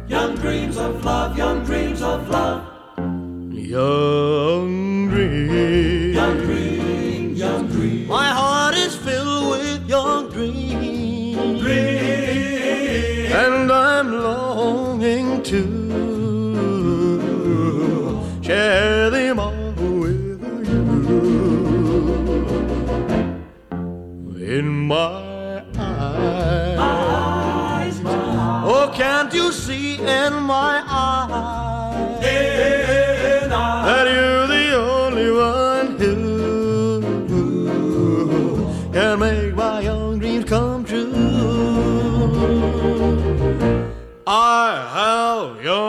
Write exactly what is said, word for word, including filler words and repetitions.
Young dreams of love, young dreams of love. Young dreams, young dreams, young dreams. My heart is filled with young dreams, dreams. And I'm longing to share them all with you. In my eyes, my eyes, my eyes. Oh, can't you see in my eyes in I that you're the only one who can make my young dreams come true? I have young